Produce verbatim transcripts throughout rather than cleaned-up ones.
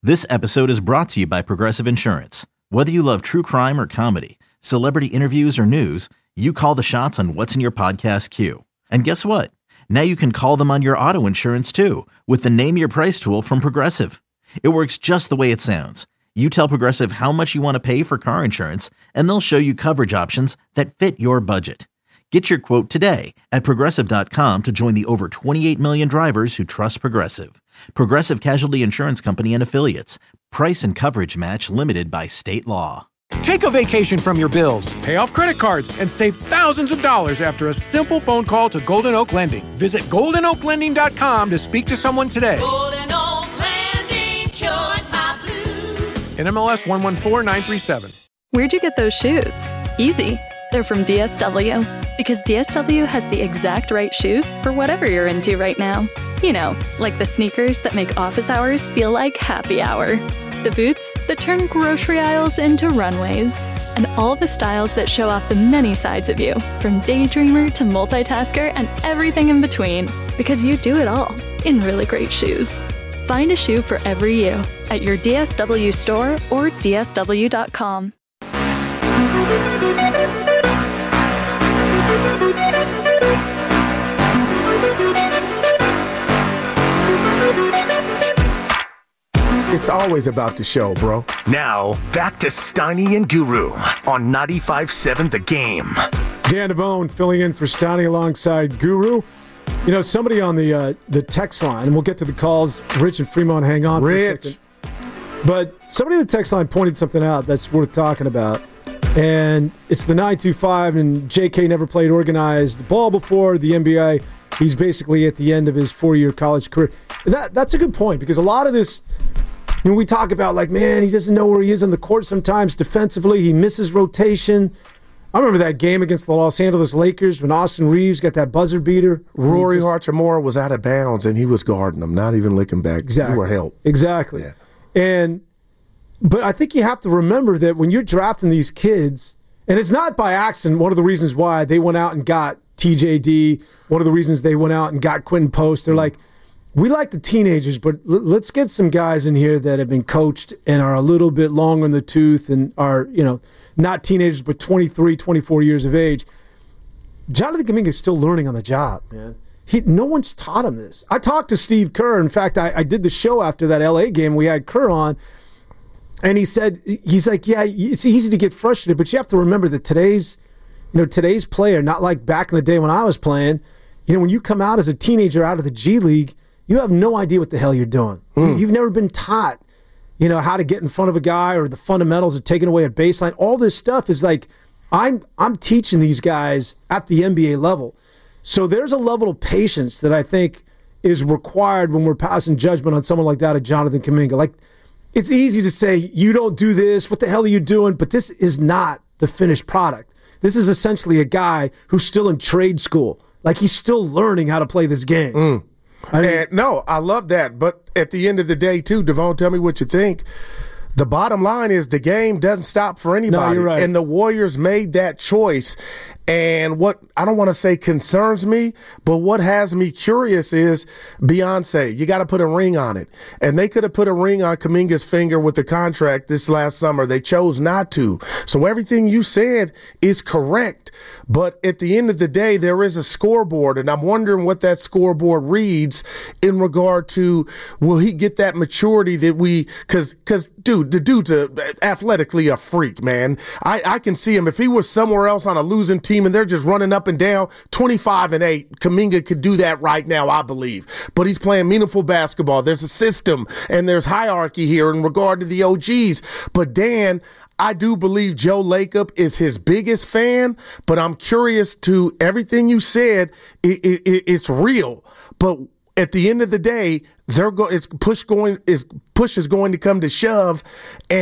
This episode is brought to you by Progressive Insurance. Whether you love true crime or comedy, celebrity interviews or news, you call the shots on what's in your podcast queue. And guess what? Now you can call them on your auto insurance too with the Name Your Price tool from Progressive. It works just the way it sounds. You tell Progressive how much you want to pay for car insurance, and they'll show you coverage options that fit your budget. Get your quote today at Progressive dot com to join the over twenty-eight million drivers who trust Progressive. Progressive Casualty Insurance Company and Affiliates. Price and coverage match limited by state law. Take a vacation from your bills, pay off credit cards, and save thousands of dollars after a simple phone call to Golden Oak Lending. Visit golden oak lending dot com to speak to someone today. Golden Oak Lending, cured my blues. N M L S one one four nine three seven. Where'd you get those shoes? Easy. They're from D S W. Because D S W has the exact right shoes for whatever you're into right now. You know, like the sneakers that make office hours feel like happy hour. The boots that turn grocery aisles into runways. And all the styles that show off the many sides of you, from daydreamer to multitasker and everything in between. Because you do it all in really great shoes. Find a shoe for every you at your D S W store or D S W dot com. It's always about the show, bro. Now, back to Steiny and Guru on ninety-five point seven The Game. Dan Devone filling in for Steiny alongside Guru. You know, somebody on the uh, the text line, and we'll get to the calls. Rich and Fremont, hang on Rich. for a second. But somebody on the text line pointed something out that's worth talking about. And it's the nine two five, and J K never played organized ball before the N B A. He's basically at the end of his four-year college career. That That's a good point, because a lot of this, when we talk about, like, man, he doesn't know where he is on the court sometimes defensively. He misses rotation. I remember that game against the Los Angeles Lakers when Austin Reeves got that buzzer beater. Rory just, Hachimura was out of bounds, and he was guarding him, not even licking back. Exactly. You were help. Exactly. Yeah. And but I think you have to remember that when you're drafting these kids, and it's not by accident, one of the reasons why they went out and got T J D, one of the reasons they went out and got Quentin Post, they're like, we like the teenagers, but l- let's get some guys in here that have been coached and are a little bit longer in the tooth and are, you know, not teenagers, but twenty-three, twenty-four years of age. Jonathan Kuminga is still learning on the job, man. He, no one's taught him this. I talked to Steve Kerr. In fact, I, I did the show after that L A game. We had Kerr on, and he said, he's like, yeah, it's easy to get frustrated, but you have to remember that today's, you know, today's player, not like back in the day when I was playing, you know, when you come out as a teenager out of the G League, you have no idea what the hell you're doing. Mm. You've never been taught, you know, how to get in front of a guy or the fundamentals of taking away a baseline. All this stuff is like, I'm I'm teaching these guys at the N B A level. So there's a level of patience that I think is required when we're passing judgment on someone like that, at Jonathan Kuminga. Like, it's easy to say, you don't do this, what the hell are you doing? But this is not the finished product. This is essentially a guy who's still in trade school. Like, he's still learning how to play this game. Mm. I mean, and no, I love that. But at the end of the day, too, Devone, tell me what you think. The bottom line is the game doesn't stop for anybody. No, you're right. And the Warriors made that choice. And what I don't want to say concerns me, but what has me curious is Beyonce. You got to put a ring on it. And they could have put a ring on Kuminga's finger with the contract this last summer. They chose not to. So everything you said is correct. But at the end of the day, there is a scoreboard, and I'm wondering what that scoreboard reads in regard to, will he get that maturity that we – because, because dude, the dude's a, athletically a freak, man. I, I can see him. If he was somewhere else on a losing team and they're just running up and down, twenty-five and eight, Kuminga could do that right now, I believe. But he's playing meaningful basketball. There's a system, and there's hierarchy here in regard to the O Gs. But Dan – I do believe Joe Lacob is his biggest fan, but I'm curious to everything you said. It, it, it's real, but at the end of the day, they're go. It's push going is push is going to come to shove, and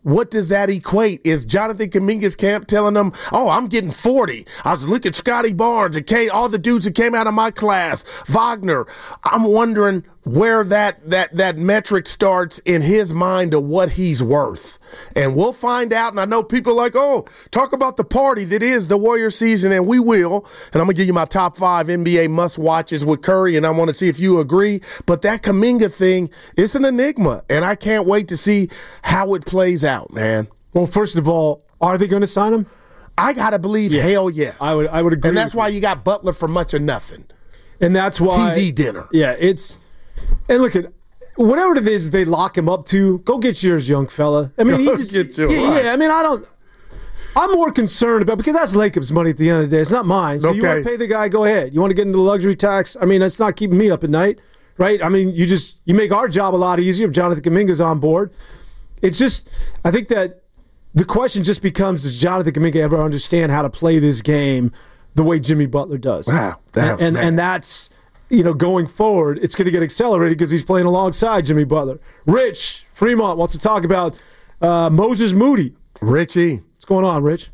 what does that equate? Is Jonathan Kuminga's camp telling them, oh, I'm getting forty. I was looking at Scotty Barnes and Kay, all the dudes that came out of my class, Wagner. I'm wondering where that that that metric starts in his mind of what he's worth. And we'll find out. And I know people are like, oh, talk about the party that is the Warrior season, and we will. And I'm going to give you my top five N B A must-watches with Curry, and I want to see if you agree. But that Kuminga thing, it's an enigma, and I can't wait to see how it plays out, man. Well, first of all, are they going to sign him? I got to believe yeah. hell yes. I would I would agree. And that's why you got Butler for much of nothing. And that's why. T V dinner. Yeah, it's – and look at – whatever it is they lock him up to, go get yours, young fella. I mean, go he just, get yours. Yeah, Right. I mean, I don't. I'm more concerned about because that's Lacob's money at the end of the day. It's not mine. So okay. you want to pay the guy, go ahead. You want to get into the luxury tax? I mean, that's not keeping me up at night, right? I mean, you just you make our job a lot easier if Jonathan Kuminga's on board. It's just, I think that the question just becomes: does Jonathan Kuminga ever understand how to play this game the way Jimmy Butler does? Wow, that, and and, and that's. You know, going forward, it's going to get accelerated because he's playing alongside Jimmy Butler. Rich Fremont wants to talk about uh, Moses Moody. Richie. What's going on, Rich?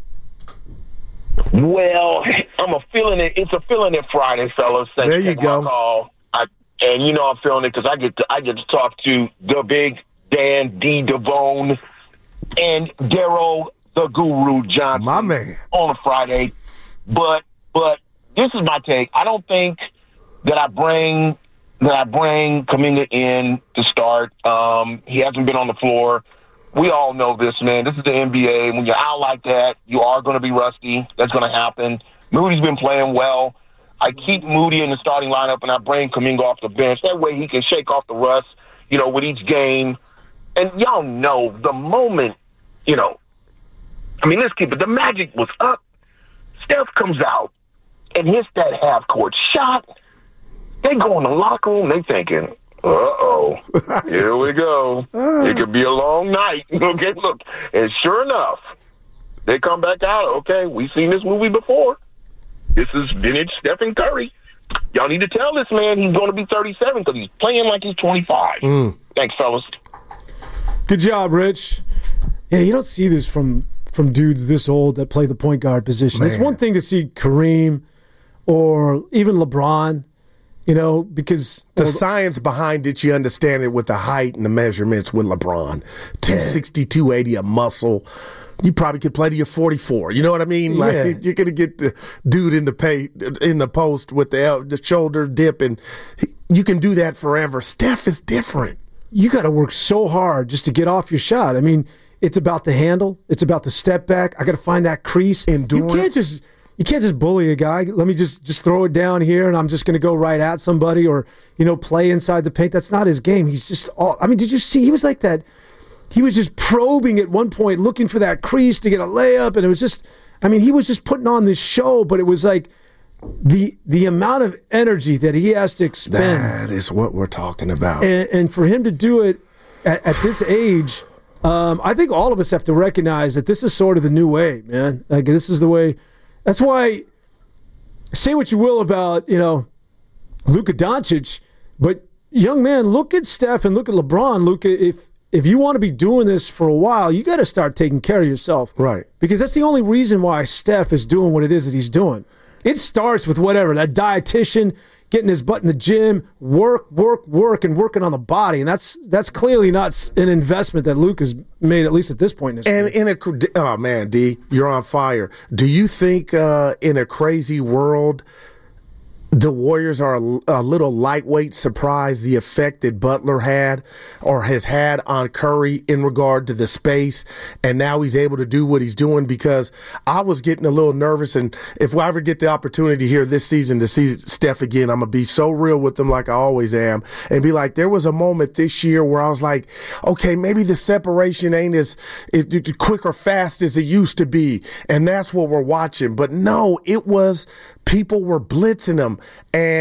Well, I'm a feeling it. It's a feeling it Friday, fellas. Thanks there you for go. my call. I, and you know I'm feeling it because I get to I get to talk to the big Dan D. Devone and Daryl the Guru Johnson, my man, on a Friday. But but this is my take. I don't think that I bring that I bring Kuminga in to start. Um, he hasn't been on the floor. We all know this, man. This is the N B A. When you're out like that, you are going to be rusty. That's going to happen. Moody's been playing well. I keep Moody in the starting lineup, and I bring Kuminga off the bench. That way he can shake off the rust, you know, with each game. And y'all know the moment, you know, I mean, let's keep it. The Magic was up. Steph comes out and hits that half-court shot. They go in the locker room, they thinking, uh-oh, here we go. It could be a long night. Okay, look. And sure enough, they come back out. Okay, we've seen this movie before. This is vintage Stephen Curry. Y'all need to tell this man he's going to be thirty-seven because he's playing like he's twenty-five. Mm. Thanks, fellas. Good job, Rich. Yeah, you don't see this from, from dudes this old that play the point guard position. Man. It's one thing to see Kareem or even LeBron. You know, because the well, science behind it, you understand it with the height and the measurements with LeBron. two sixty, two eighty, a muscle. You probably could play to your forty-four. You know what I mean? Like yeah. you're gonna get the dude in the pay in the post with the the shoulder dip, and you can do that forever. Steph is different. You got to work so hard just to get off your shot. I mean, it's about the handle. It's about the step back. I got to find that crease. Endurance. You can't just. You can't just bully a guy. Let me just, just throw it down here, and I'm just going to go right at somebody or, you know, play inside the paint. That's not his game. He's just all – I mean, did you see? He was like that – he was just probing at one point, looking for that crease to get a layup, and it was just – I mean, he was just putting on this show, but it was like the the amount of energy that he has to expend. That is what we're talking about. And, and for him to do it at, at this age, um, I think all of us have to recognize that this is sort of the new way, man. Like, this is the way – that's why, say what you will about, you know, Luka Doncic, but young man, look at Steph and look at LeBron. Luka, if if you want to be doing this for a while, you got to start taking care of yourself. Right. Because that's the only reason why Steph is doing what it is that he's doing. It starts with whatever, that dietitian, getting his butt in the gym, work, work, work, and working on the body. And that's that's clearly not an investment that Luke has made, at least at this point in his And career. in a oh man, D, you're on fire. Do you think uh, in a crazy world, the Warriors are a, a little lightweight surprised the effect that Butler had or has had on Curry in regard to the space, and now he's able to do what he's doing? Because I was getting a little nervous, and if I ever get the opportunity here this season to see Steph again, I'm going to be so real with him like I always am and be like, there was a moment this year where I was like, okay, maybe the separation ain't as quick or fast as it used to be, and that's what we're watching. But no, it was people were blitzing him. And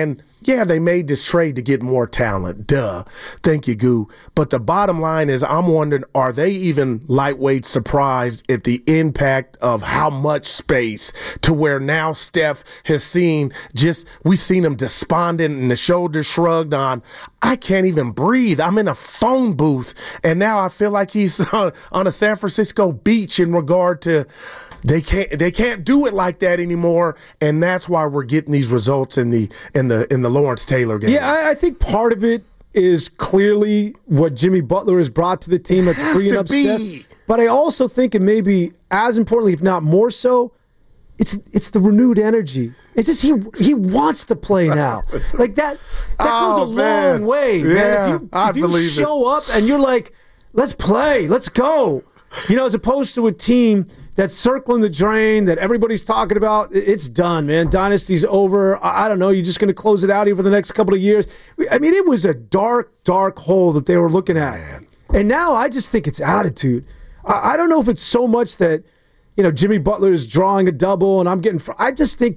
Yeah, they made this trade to get more talent. Duh. Thank you, Goo. But the bottom line is I'm wondering, are they even lightweight surprised at the impact of how much space to where now Steph has seen just, we've seen him despondent and the shoulders shrugged on, I can't even breathe. I'm in a phone booth. And now I feel like he's on, on a San Francisco beach in regard to They can't they can't do it like that anymore, and that's why we're getting these results in the in the in the Lawrence Taylor game. Yeah, I, I think part of it is clearly what Jimmy Butler has brought to the team that's freeing up Steph. But I also think it may be as importantly, if not more so, it's it's the renewed energy. It's just he he wants to play now. Like that that oh, goes a man. long way, yeah, man. If you, I if you believe show it. up and you're like, let's play, let's go. You know, as opposed to a team that's circling the drain that everybody's talking about, it's done, man. Dynasty's over. I don't know. You're just going to close it out here for the next couple of years. I mean, it was a dark, dark hole that they were looking at. Man. And now I just think it's attitude. I don't know if it's so much that, you know, Jimmy Butler is drawing a double and I'm getting – I just think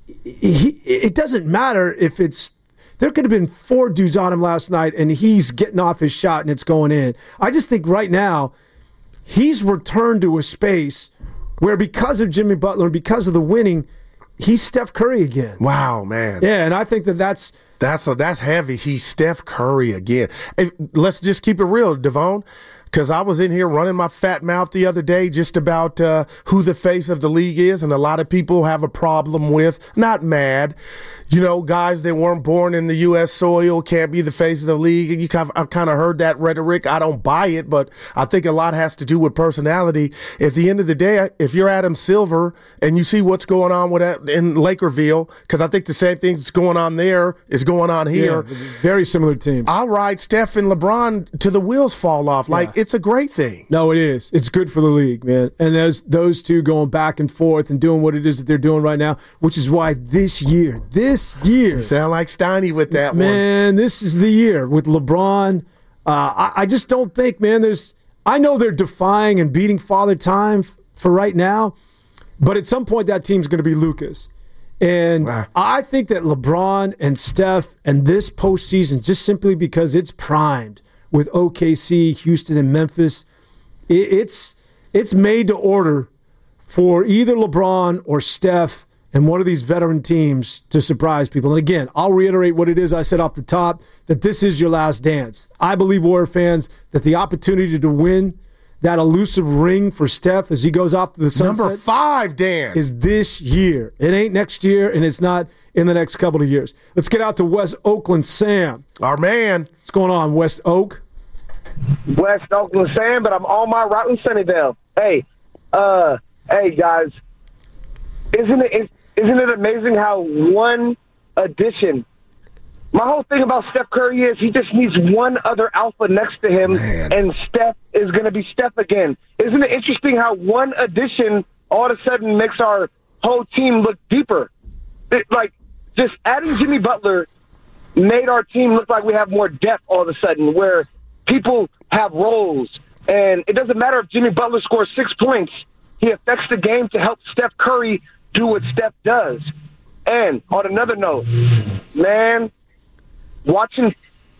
he, it doesn't matter if it's – there could have been four dudes on him last night and he's getting off his shot and it's going in. I just think right now he's returned to a space where because of Jimmy Butler and because of the winning, he's Steph Curry again. Wow, man. Yeah, and I think that that's that's a, that's heavy. He's Steph Curry again. And let's just keep it real, Devon, because I was in here running my fat mouth the other day just about uh, who the face of the league is, and a lot of people have a problem with, not mad, you know, guys that weren't born in the U S soil can't be the face of the league. And you kind of, I've kind of heard that rhetoric. I don't buy it, but I think a lot has to do with personality. At the end of the day, if you're Adam Silver and you see what's going on with that in Lakerville, because I think the same thing that's going on there is going on here. Yeah, very similar teams. I'll ride Steph and LeBron to the wheels fall off. Like, yeah. It's a great thing. No, it is. It's good for the league, man. And those those two going back and forth and doing what it is that they're doing right now, which is why this year, this year. You sound like Steiny with that man, one. Man, this is the year with LeBron. Uh, I, I just don't think, man, there's – I know they're defying and beating Father Time f- for right now, but at some point that team's going to be Lucas. And wow. I think that LeBron and Steph and this postseason, just simply because it's primed with O K C, Houston, and Memphis, it, it's it's made to order for either LeBron or Steph and one of these veteran teams to surprise people. And again, I'll reiterate what it is I said off the top, that this is your last dance. I believe, Warrior fans, that the opportunity to win that elusive ring for Steph as he goes off to the sunset. Number five, Dan. Is this year. It ain't next year, and it's not in the next couple of years. Let's get out to West Oakland. Sam. Our man. What's going on, West Oak? West Oakland, Sam, but I'm on my route in Sunnyvale. Hey, uh, hey, guys. Isn't it... It's, Isn't it amazing how one addition, my whole thing about Steph Curry is he just needs one other alpha next to him, Man. and Steph is going to be Steph again. Isn't it interesting how one addition all of a sudden makes our whole team look deeper? It, like, just adding Jimmy Butler made our team look like we have more depth all of a sudden, where people have roles. And it doesn't matter if Jimmy Butler scores six points. He affects the game to help Steph Curry do what Steph does. And on another note, man, watching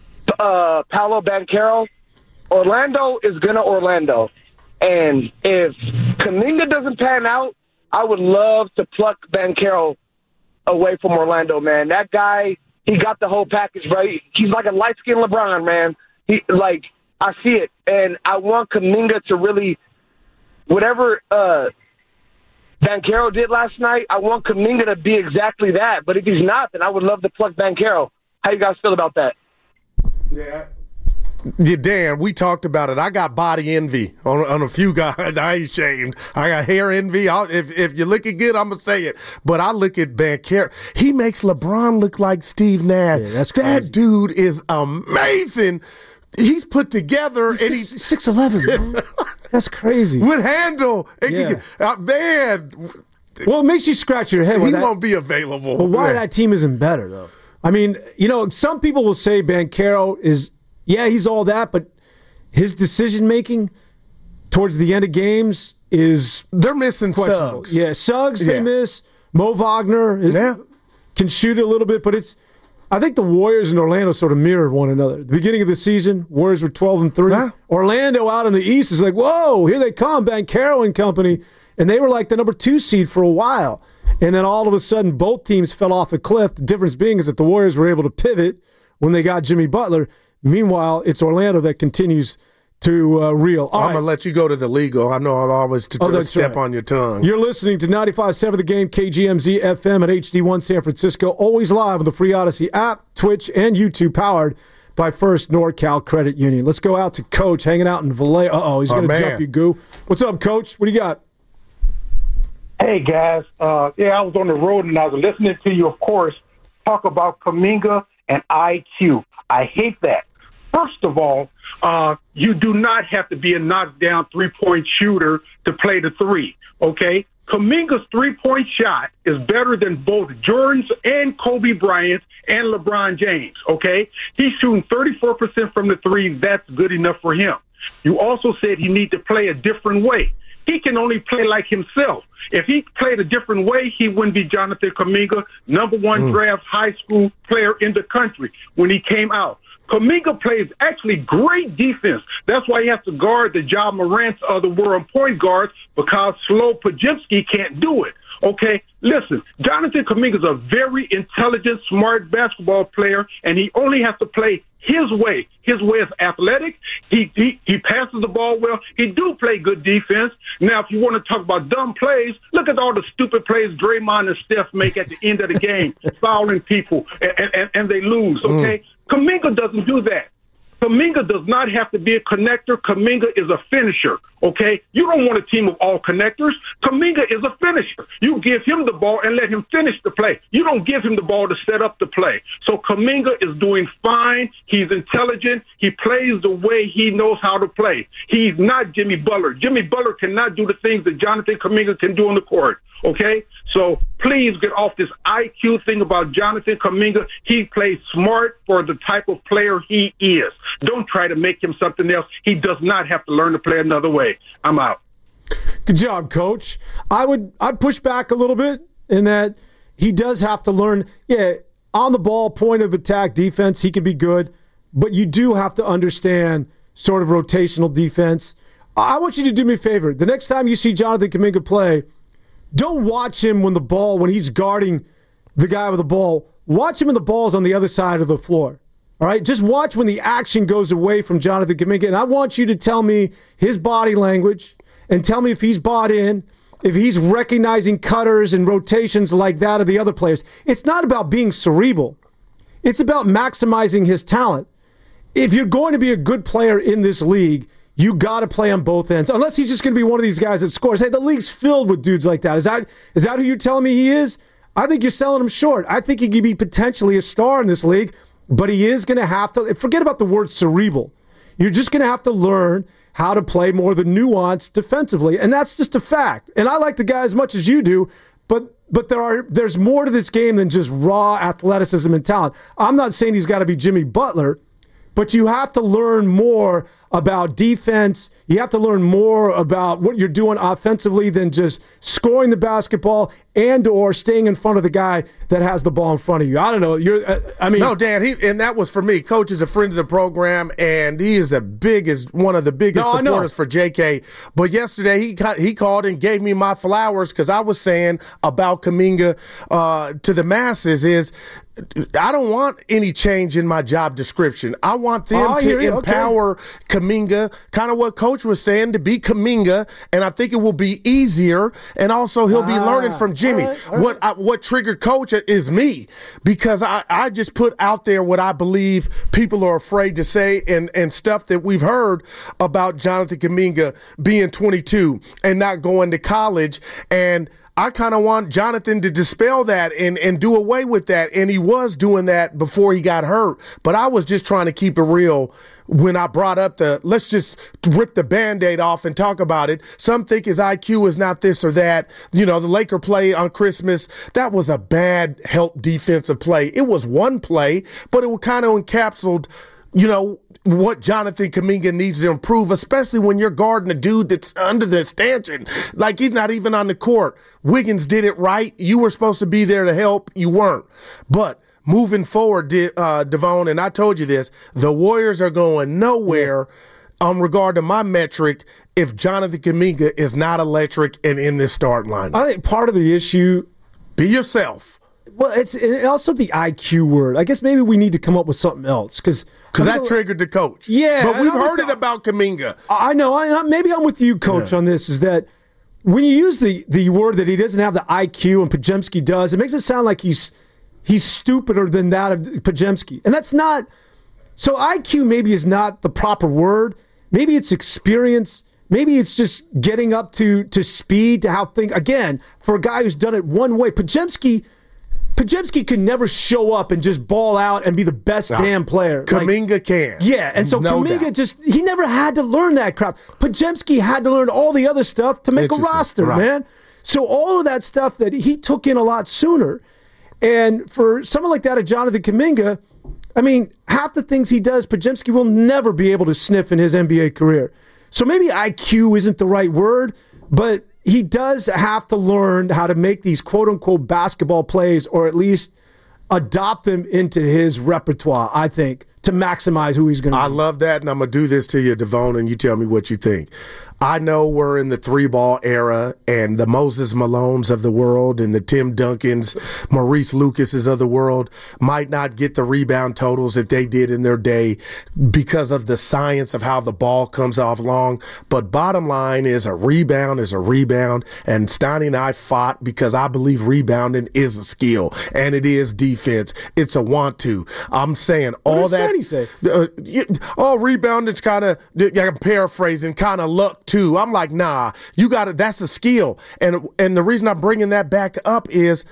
uh, Paolo Banchero, Orlando is going to Orlando. And if Kuminga doesn't pan out, I would love to pluck Banchero away from Orlando, man. That guy, he got the whole package, right? He's like a light-skinned LeBron, man. He like, I see it. And I want Kuminga to really, whatever uh, – Banchero did last night, I want Kuminga to be exactly that. But if he's not, then I would love to pluck Banchero. How you guys feel about that? Yeah. Yeah, Dan, we talked about it. I got body envy on, on a few guys. I ain't shamed. I got hair envy. I'll, if if you're looking good, I'm going to say it. But I look at Banchero. He makes LeBron look like Steve Nash. Yeah, that's crazy. That dude is amazing. He's put together. He's and six, he's six eleven. That's crazy. With handle. And Yeah. can, uh, man. Well, it makes you scratch your head. He that, won't be available. But why Yeah. that team isn't better, though? I mean, you know, some people will say Banchero is, yeah, he's all that, but his decision-making towards the end of games is They're missing questionable. Suggs. Yeah, Suggs Yeah. they miss. Mo Wagner is, Yeah. can shoot a little bit, but it's I think the Warriors and Orlando sort of mirrored one another. At the beginning of the season, Warriors were twelve and three. Huh? Orlando out in the East is like, whoa, here they come, Banchero and company. And they were like the number two seed for a while. And then all of a sudden, both teams fell off a cliff. The difference being is that the Warriors were able to pivot when they got Jimmy Butler. Meanwhile, it's Orlando that continues to uh, reel. All I'm right. going to let you go to the legal. I know I'm always to oh, step right. on your tongue. You're listening to ninety-five point seven The Game, K G M Z F M and H D one San Francisco. Always live on the free Odyssey app, Twitch, and YouTube, powered by First NorCal Credit Union. Let's go out to Coach hanging out in Vallejo. Uh-oh, he's going to jump you, Goo. What's up, Coach? What do you got? Hey, guys. Uh, yeah, I was on the road, and I was listening to you, of course, talk about Kuminga and I Q. I hate that. First of all, uh, you do not have to be a knockdown three-point shooter to play the three, okay? Kuminga's three-point shot is better than both Jordan's and Kobe Bryant's and LeBron James, okay? He's shooting thirty-four percent from the three. That's good enough for him. You also said he needs to play a different way. He can only play like himself. If he played a different way, he wouldn't be Jonathan Kuminga, number one mm. draft high school player in the country when he came out. Kuminga plays actually great defense. That's why he has to guard the Ja Morants of the world point guards, because Slow Pajimski can't do it. Okay, listen, Jonathan Kuminga is a very intelligent, smart basketball player, and he only has to play his way. His way is athletic. He, he he passes the ball well. He do play good defense. Now, if you want to talk about dumb plays, look at all the stupid plays Draymond and Steph make at the end of the game, fouling people, and, and, and they lose, okay? Mm. Kuminga doesn't do that. Kuminga does not have to be a connector. Kuminga is a finisher, okay? You don't want a team of all connectors. Kuminga is a finisher. You give him the ball and let him finish the play. You don't give him the ball to set up the play. So Kuminga is doing fine. He's intelligent. He plays the way he knows how to play. He's not Jimmy Butler. Jimmy Butler cannot do the things that Jonathan Kuminga can do on the court, okay? So please get off this I Q thing about Jonathan Kuminga. He plays smart for the type of player he is. Don't try to make him something else. He does not have to learn to play another way. I'm out. Good job, Coach. I would I'd push back a little bit in that he does have to learn, yeah, on the ball, point of attack defense, he can be good, but you do have to understand sort of rotational defense. I want you to do me a favor. The next time you see Jonathan Kuminga play, don't watch him when the ball, when he's guarding the guy with the ball. Watch him when the ball's on the other side of the floor. All right? Just watch when the action goes away from Jonathan Kuminga. And I want you to tell me his body language and tell me if he's bought in, if he's recognizing cutters and rotations like that of the other players. It's not about being cerebral. It's about maximizing his talent. If you're going to be a good player in this league, you got to play on both ends. Unless he's just going to be one of these guys that scores. Hey, the league's filled with dudes like that. Is that is that who you're telling me he is? I think you're selling him short. I think he could be potentially a star in this league, but he is going to have to, forget about the word cerebral. You're just going to have to learn how to play more the nuance defensively, and that's just a fact. And I like the guy as much as you do, but but there are there's more to this game than just raw athleticism and talent. I'm not saying he's got to be Jimmy Butler, but you have to learn more about defense. You have to learn more about what you're doing offensively than just scoring the basketball and or staying in front of the guy that has the ball in front of you. I don't know. You're. Uh, I mean, no, Dan. He and that was for me. Coach is a friend of the program, and he is the biggest, one of the biggest no, supporters for J K. But yesterday he he called and gave me my flowers because I was saying about Kuminga uh, to the masses is, I don't want any change in my job description. I want them oh, to empower okay. Kuminga, kind of what Coach was saying, to be Kuminga, and I think it will be easier, and also he'll be ah, learning from Jimmy. All right, all right. What I, what triggered Coach is me, because I, I just put out there what I believe people are afraid to say, and, and stuff that we've heard about Jonathan Kuminga being twenty-two and not going to college, and I kind of want Jonathan to dispel that and, and do away with that. And he was doing that before he got hurt. But I was just trying to keep it real when I brought up the, let's just rip the Band-Aid off and talk about it. Some think his I Q is not this or that. You know, the Laker play on Christmas, that was a bad help defensive play. It was one play, but it kind of encapsulated, you know, what Jonathan Kuminga needs to improve, especially when you're guarding a dude that's under the stanchion. Like, he's not even on the court. Wiggins did it right. You were supposed to be there to help. You weren't. But moving forward, De- uh, Devon, and I told you this, the Warriors are going nowhere on regard to my metric if Jonathan Kuminga is not electric and in this starting line. I think part of the issue – Be yourself. Well, it's also the I Q word. I guess maybe we need to come up with something else because because that triggered the coach. Yeah, but we've heard it about Kuminga. I know. I, maybe I'm with you, Coach, yeah. on this. Is that when you use the the word that he doesn't have the I Q and Podziemski does, it makes it sound like he's he's stupider than that of Podziemski, and that's not. So I Q maybe is not the proper word. Maybe it's experience. Maybe it's just getting up to to speed to how things. Again, for a guy who's done it one way, Podziemski. Podziemski can never show up and just ball out and be the best no. damn player. Kuminga like, can. Yeah, and so no Kuminga doubt. just, he never had to learn that crap. Podziemski had to learn all the other stuff to make a roster, right. man. So all of that stuff that he took in a lot sooner. And for someone like that, a Jonathan Kuminga, I mean, half the things he does, Podziemski will never be able to sniff in his N B A career. So maybe I Q isn't the right word, but he does have to learn how to make these quote-unquote basketball plays or at least adopt them into his repertoire, I think, to maximize who he's going to be. I love that, and I'm going to do this to you, Devon, and you tell me what you think. I know we're in the three-ball era, and the Moses Malones of the world and the Tim Duncans, Maurice Lucases of the world might not get the rebound totals that they did in their day because of the science of how the ball comes off long. But bottom line is a rebound is a rebound, and Steiny and I fought because I believe rebounding is a skill, and it is defense. It's a want-to. I'm saying all what that. What does Steiny say? Uh, you, oh, rebounding's kind of, I'm paraphrasing, kind of luck too. I'm like, nah, you got to, that's a skill. And and the reason I'm bringing that back up is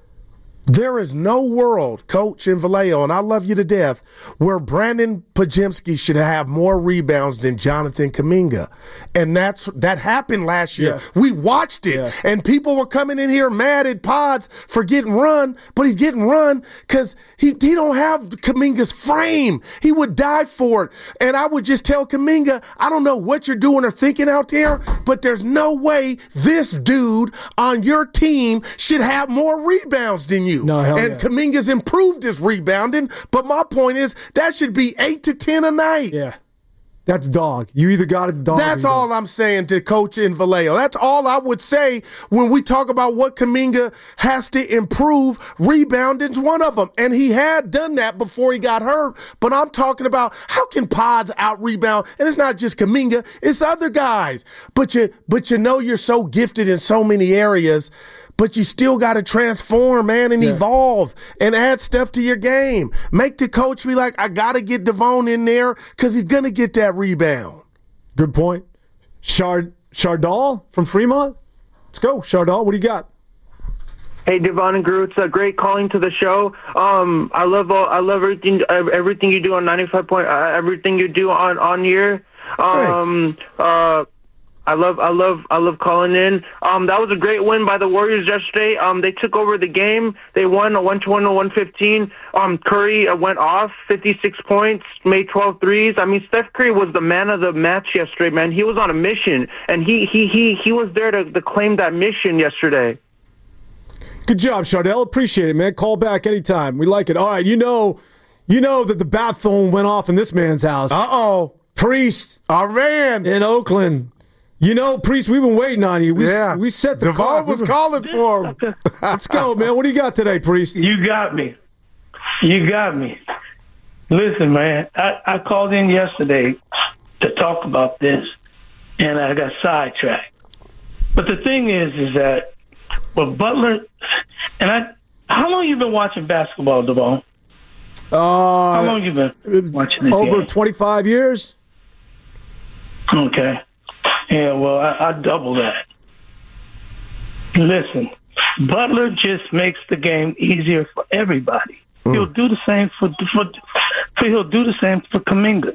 there is no world, Coach in Vallejo, and I love you to death, where Brandon Podziemski should have more rebounds than Jonathan Kuminga. And that's that happened last year. Yeah. We watched it, yeah. and people were coming in here mad at Pods for getting run, but he's getting run because he, he don't have Kuminga's frame. He would die for it. And I would just tell Kuminga, I don't know what you're doing or thinking out there, but there's no way this dude on your team should have more rebounds than you. No, hell and yeah. Kuminga's improved his rebounding, but my point is that should be eight to ten a night. Yeah, that's dog. You either got a dog. That's all don't. I'm saying to Coach in Vallejo. That's all I would say when we talk about what Kuminga has to improve. Rebounding's one of them, and he had done that before he got hurt. But I'm talking about how can Pods out rebound, and it's not just Kuminga, it's other guys. But you, but you know you're so gifted in so many areas. But you still got to transform, man, and yeah. evolve and add stuff to your game. Make the coach be like, I got to get Devon in there because he's going to get that rebound. Good point. Shard Chardal from Fremont? Let's go, Chardal. What do you got? Hey, Devon and Guru, it's a great calling to the show. Um, I love all, I love everything everything you do on ninety-five point, uh, everything you do on on here. Um, Thanks. Uh, I love, I love, I love calling in. Um, that was a great win by the Warriors yesterday. Um, they took over the game. They won a one twenty to one fifteen. Um, Curry uh, went off, fifty-six points, made twelve threes. I mean, Steph Curry was the man of the match yesterday, man. He was on a mission, and he he he he was there to, to claim that mission yesterday. Good job, Chardell. Appreciate it, man. Call back anytime. We like it. All right, you know, you know that the bath phone went off in this man's house. Uh oh, Priest, our man in Oakland. You know, Priest, we've been waiting on you. We, yeah. we set the Devon clock. was calling for him. Let's go, man. What do you got today, Priest? You got me. You got me. Listen, man, I, I called in yesterday to talk about this, and I got sidetracked. But the thing is, is that with Butler, and I, how long you been watching basketball, Devon? Uh, how long you been watching this Over game? twenty-five years. Okay. Yeah, well, I, I double that. Listen, Butler just makes the game easier for everybody. Mm. He'll do the same for, for, for he'll do the same for Kuminga.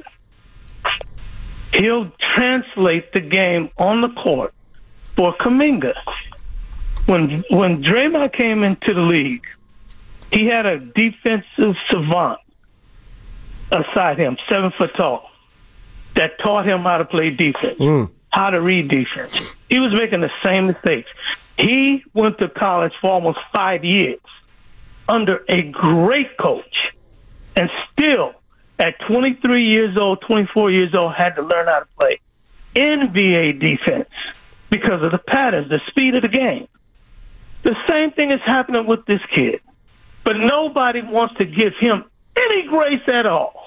He'll translate the game on the court for Kuminga. When when Draymond came into the league, he had a defensive savant aside him, seven foot tall, that taught him how to play defense. Mm. How to read defense. He was making the same mistakes. He went to college for almost five years under a great coach, and still at twenty-three years old, twenty-four years old, had to learn how to play N B A defense because of the patterns, the speed of the game. The same thing is happening with this kid, but nobody wants to give him any grace at all.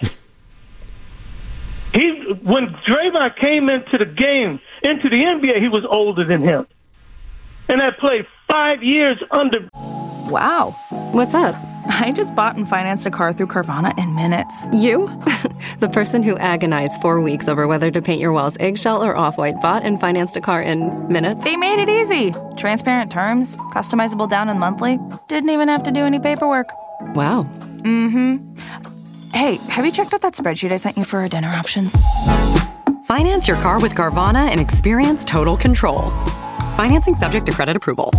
He, when Draymond came into the game, into the N B A, he was older than him, and had played five years under. Wow. What's up? I just bought and financed a car through Carvana in minutes. You? The person who agonized four weeks over whether to paint your walls eggshell or off-white bought and financed a car in minutes. They made it easy. Transparent terms, customizable down and monthly. Didn't even have to do any paperwork. Wow. Mm-hmm. Hey, have you checked out that spreadsheet I sent you for our dinner options? Finance your car with Carvana and experience total control. Financing subject to credit approval.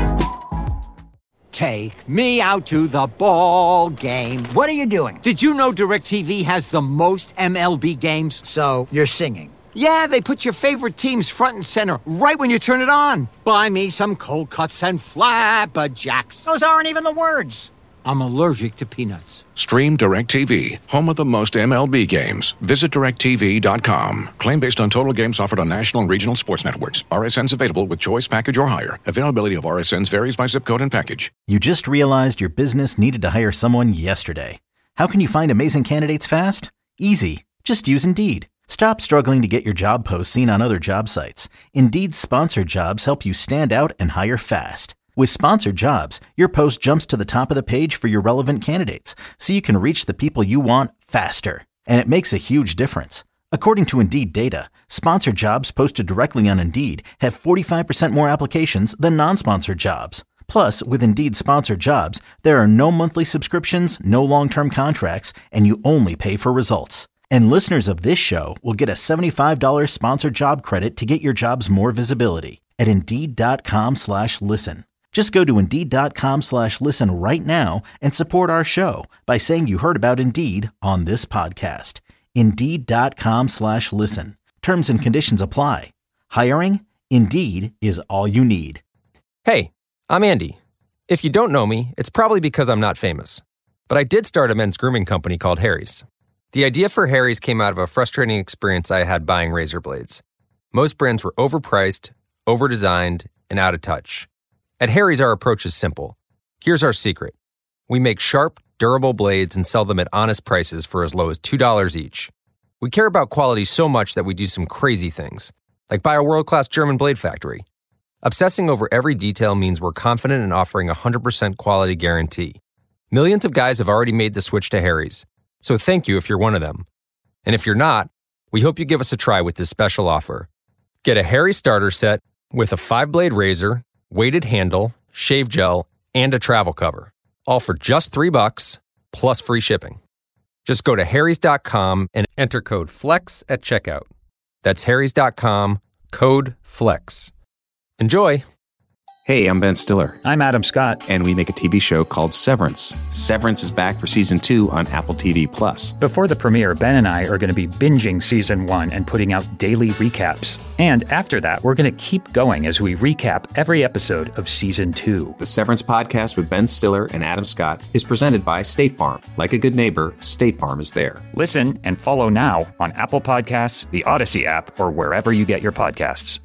Take me out to the ball game. What are you doing? Did you know DirecTV has the most M L B games? So, you're singing. Yeah, they put your favorite teams front and center right when you turn it on. Buy me some cold cuts and flapjacks. Those aren't even the words. I'm allergic to peanuts. Stream DirecTV, home of the most M L B games. Visit direct T V dot com. Claim based on total games offered on national and regional sports networks. R S Ns available with choice package or higher. Availability of R S Ns varies by zip code and package. You just realized your business needed to hire someone yesterday. How can you find amazing candidates fast? Easy. Just use Indeed. Stop struggling to get your job posts seen on other job sites. Indeed's sponsored jobs help you stand out and hire fast. With sponsored jobs, your post jumps to the top of the page for your relevant candidates, so you can reach the people you want faster. And it makes a huge difference. According to Indeed data, sponsored jobs posted directly on Indeed have forty-five percent more applications than non-sponsored jobs. Plus, with Indeed sponsored jobs, there are no monthly subscriptions, no long-term contracts, and you only pay for results. And listeners of this show will get a seventy-five dollars sponsored job credit to get your jobs more visibility at Indeed.com slash listen. Just go to Indeed.com slash listen right now and support our show by saying you heard about Indeed on this podcast. Indeed.com slash listen. Terms and conditions apply. Hiring? Indeed is all you need. Hey, I'm Andy. If you don't know me, it's probably because I'm not famous. But I did start a men's grooming company called Harry's. The idea for Harry's came out of a frustrating experience I had buying razor blades. Most brands were overpriced, overdesigned, and out of touch. At Harry's, our approach is simple. Here's our secret. We make sharp, durable blades and sell them at honest prices for as low as two dollars each. We care about quality so much that we do some crazy things, like buy a world-class German blade factory. Obsessing over every detail means we're confident in offering a one hundred percent quality guarantee. Millions of guys have already made the switch to Harry's, so thank you if you're one of them. And if you're not, we hope you give us a try with this special offer. Get a Harry's starter set with a five-blade razor, weighted handle, shave gel, and a travel cover. All for just three bucks, plus free shipping. Just go to harrys dot com and enter code FLEX at checkout. That's harrys dot com, code FLEX. Enjoy! Hey, I'm Ben Stiller. I'm Adam Scott. And we make a T V show called Severance. Severance is back for season two on Apple T V Plus. Before the premiere, Ben and I are going to be binging season one and putting out daily recaps. And after that, we're going to keep going as we recap every episode of season two. The Severance podcast with Ben Stiller and Adam Scott is presented by State Farm. Like a good neighbor, State Farm is there. Listen and follow now on Apple Podcasts, the Odyssey app, or wherever you get your podcasts.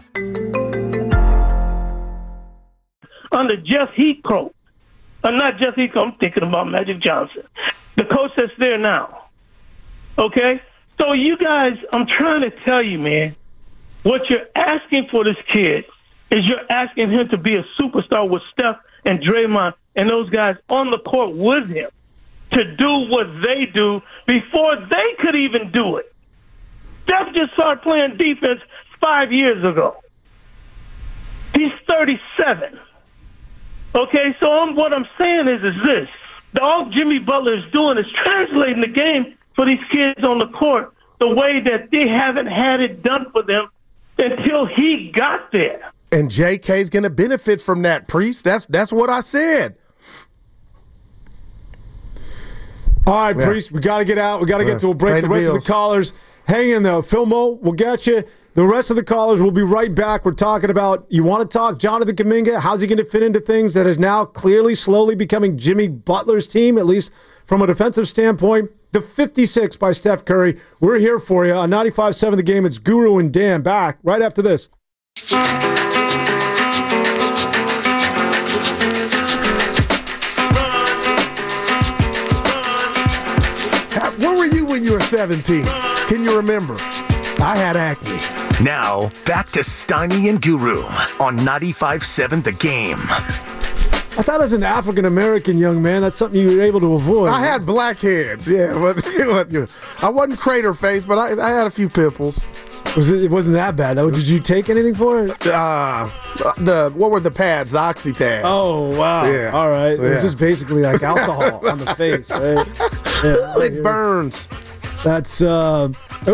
Under Jeff Heathcote. I'm not Jeff Heathcote, I'm thinking about Magic Johnson. The coach that's there now. Okay? So you guys, I'm trying to tell you, man, what you're asking for this kid is you're asking him to be a superstar with Steph and Draymond and those guys on the court with him to do what they do before they could even do it. Steph just started playing defense five years ago. He's thirty-seven. Okay, so I'm, what I'm saying is, is this. All Jimmy Butler is doing is translating the game for these kids on the court the way that they haven't had it done for them until he got there. And J K's going to benefit from that, Priest. That's that's what I said. All right, yeah. Priest, we got to get out. We got to yeah. get to a break. Pay the the rest bills. of the callers, hang in there. Phil Mo, we'll get you. The rest of the callers will be right back. We're talking about, you want to talk Jonathan Kuminga? How's he going to fit into things that is now clearly, slowly becoming Jimmy Butler's team, at least from a defensive standpoint? The fifty-six by Steph Curry. We're here for you on ninety-five point seven The Game. It's Guru and Dan back right after this. Where were you when you were seventeen? Can you remember? I had acne. Now, back to Steiny and Guru on ninety-five point seven The Game. I thought as an African-American young man, that's something you were able to avoid. I had blackheads, yeah. But I wasn't crater face, but I, I had a few pimples. Was it, it wasn't that bad, though. Did you take anything for it? Uh, the What were the pads? The oxy pads. Oh, wow. Yeah. All right. Yeah. It was just basically like alcohol on the face, right? Yeah, it burns. That's, uh,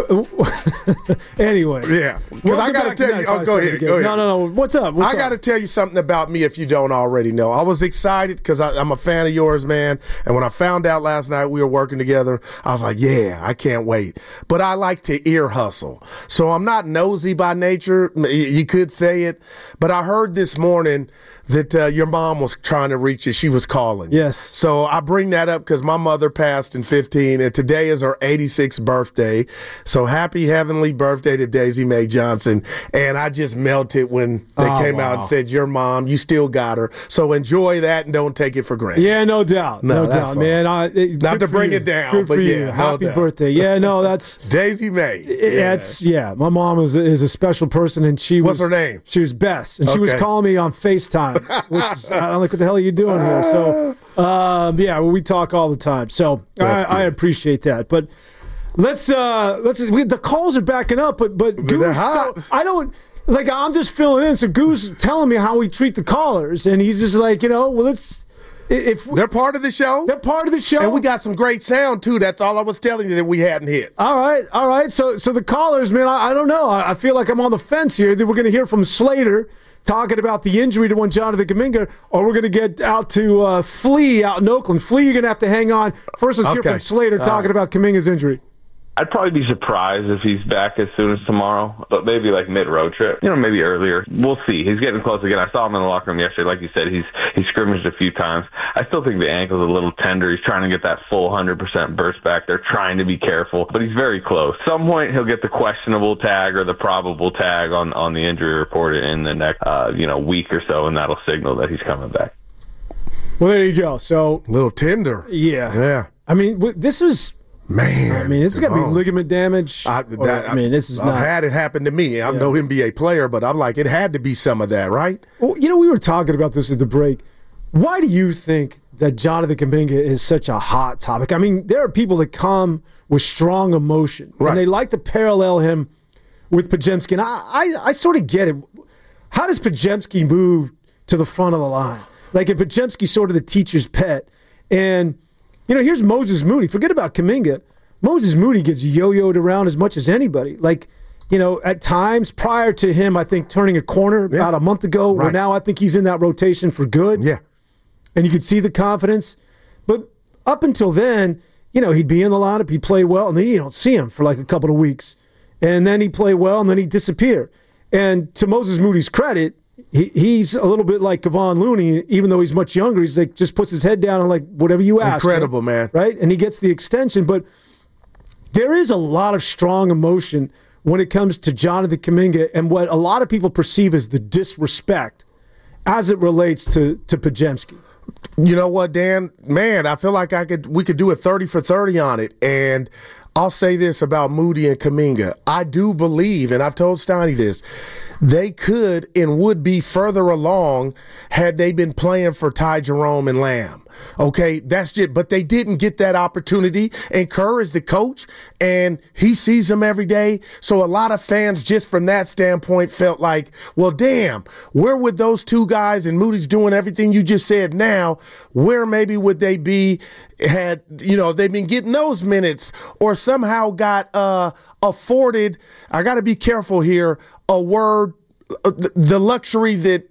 anyway. Yeah. Because I got to tell you, oh, go ahead, go ahead. No, no, no. What's up? What's I got to tell you something about me if you don't already know. I was excited because I'm a fan of yours, man. And when I found out last night we were working together, I was like, yeah, I can't wait. But I like to ear hustle. So I'm not nosy by nature. You could say it. But I heard this morning that uh, your mom was trying to reach you. She was calling. Yes. So I bring that up because my mother passed in fifteen, and today is her eighty-sixth birthday. So happy heavenly birthday to Daisy Mae Johnson. And I just melted when they Oh, came wow. out and said, your mom, you still got her. So enjoy that and don't take it for granted. Yeah, no doubt. No, No, that's doubt, all. man. I, it, Not good to for bring you. it down, Good but for yeah, you. no Happy doubt. birthday. Yeah, no, that's Daisy Mae. That's yeah. My mom is a, is a special person, and she What's was her name? She was Bess, and she was Okay. calling me on FaceTime. Which is, I'm like, what the hell are you doing here? So, um, yeah, well, we talk all the time. So I, That's I good. appreciate that. But let's uh, let's we, the calls are backing up, but but They're Goose, hot. so I don't. Like, I'm just filling in. So Goose telling me how we treat the callers, and he's just like, you know, well, let's. If They're part of the show. They're part of the show. And we got some great sound, too. That's all I was telling you that we hadn't hit. All right, all right. So, so the callers, man, I, I don't know. I, I feel like I'm on the fence here. That we're going to hear from Slater talking about the injury to one Jonathan Kuminga, or we're going to get out to uh, Flea out in Oakland. Flea, you're going to have to hang on. First, let's hear Okay. from Slater All talking right. about Kuminga's injury. I'd probably be surprised if he's back as soon as tomorrow, but maybe like mid-road trip, you know, maybe earlier. We'll see. He's getting close again. I saw him in the locker room yesterday. Like you said, he's he scrimmaged a few times. I still think the ankle's a little tender. He's trying to get that full one hundred percent burst back. They're trying to be careful, but he's very close. Some point he'll get the questionable tag or the probable tag on, on the injury report in the next, uh, you know, week or so, and that'll signal that he's coming back. Well, there you go. So, little tender. Yeah. Yeah. I mean, w- this is. Man. I mean, this is going to be Devon. ligament damage. I, or, that, I mean, this is I've not. had it happen to me. I'm Yeah. no N B A player, but I'm like, it had to be some of that, right? Well, you know, we were talking about this at the break. Why do you think that Jonathan Kuminga is such a hot topic? I mean, there are people that come with strong emotion, Right. and they like to parallel him with Podziemski. And I, I, I sort of get it. How does Podziemski move to the front of the line? Like, if Podziemski's sort of the teacher's pet, and you know, here's Moses Moody. Forget about Kuminga. Moses Moody gets yo-yoed around as much as anybody. Like, you know, at times prior to him, I think, turning a corner about a month ago, where Right. now I think he's in that rotation for good. Yeah. And you could see the confidence. But up until then, you know, he'd be in the lineup, he'd play well, and then you don't see him for like a couple of weeks. And then he'd play well, and then he'd disappear. And to Moses Moody's credit, he, he's a little bit like Kevon Looney, even though he's much younger. He's like, just puts his head down and like, whatever you ask. Incredible, man. Right? And he gets the extension. But there is a lot of strong emotion when it comes to Jonathan Kuminga and what a lot of people perceive as the disrespect as it relates to, to Podziemski. You know what, Dan? Man, I feel like I could we could do a thirty for thirty on it. And I'll say this about Moody and Kuminga. I do believe, and I've told Steiny this, they could and would be further along had they been playing for Ty Jerome and Lamb. Okay, that's just, but they didn't get that opportunity. And Kerr is the coach, and he sees them every day. So a lot of fans, just from that standpoint, felt like, well, damn, where would those two guys, and Moody's doing everything you just said now, where maybe would they be had, you know, they've been getting those minutes or somehow got uh, afforded, I got to be careful here, a word, uh, the luxury that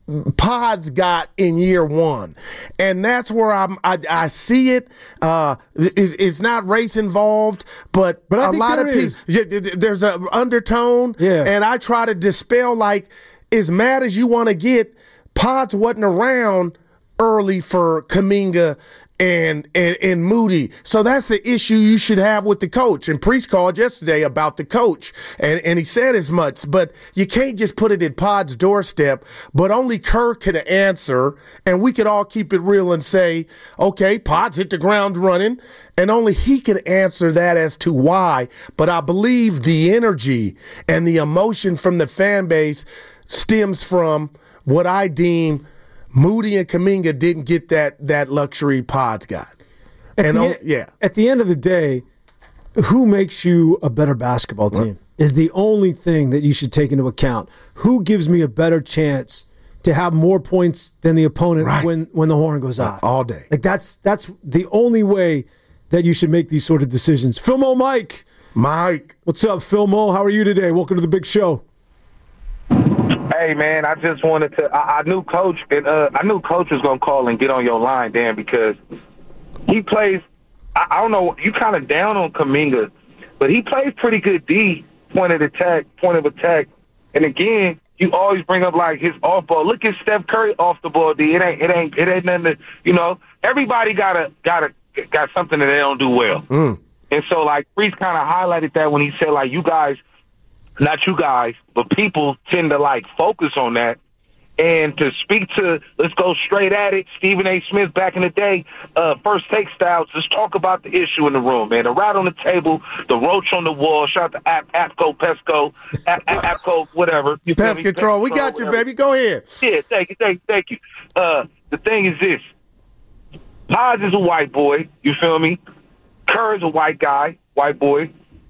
Pods got in year one, and that's where I'm. I, I see it. Uh, it. It's not race involved, but, but I a think lot there of is. people. There's an undertone, yeah. and I try to dispel. Like, as mad as you want to get, Pods wasn't around early for Kuminga and, and and Moody. So that's the issue you should have with the coach. And Priest called yesterday about the coach, and, and he said as much. But you can't just put it at Pod's doorstep, but only Kerr could answer, and we could all keep it real and say, okay, Pod's hit the ground running, and only he could answer that as to why. But I believe the energy and the emotion from the fan base stems from what I deem Moody and Kuminga didn't get that that luxury Pods got. At And the, oh, e- yeah. At the end of the day, who makes you a better basketball team Right. is the only thing that you should take into account. Who gives me a better chance to have more points than the opponent Right. when, when the horn goes off? All day. Like that's that's the only way that you should make these sort of decisions. Philmo Mike. Mike. What's up, Philmo? How are you today? Welcome to the big show. Hey man, I just wanted to. I, I knew Coach, and uh, I knew Coach was gonna call and get on your line, Dan, because he plays. I, I don't know. You kind of down on Kuminga, but he plays pretty good D, point of attack, point of attack. And again, you always bring up like his off ball. Look at Steph Curry off the ball D. It ain't. It ain't. It ain't nothing. To, you know, everybody got a got a got something that they don't do well. Mm. And so like Priest kind of highlighted that when he said like you guys. Not you guys, but people tend to, like, focus on that. And to speak to, let's go straight at it, Stephen A. Smith back in the day, uh, first take styles, let's talk about the issue in the room, man. The rat on the table, the roach on the wall, shout out to Ap- Apco, Pesco, Ap- Ap- Apco, whatever. You feel Pest me? control. We Pest got you, whatever. baby. Go ahead. Yeah, thank you, thank you, thank you. Uh, the thing is this. Pods is a white boy, you feel me? Kerr is a white guy, white boy.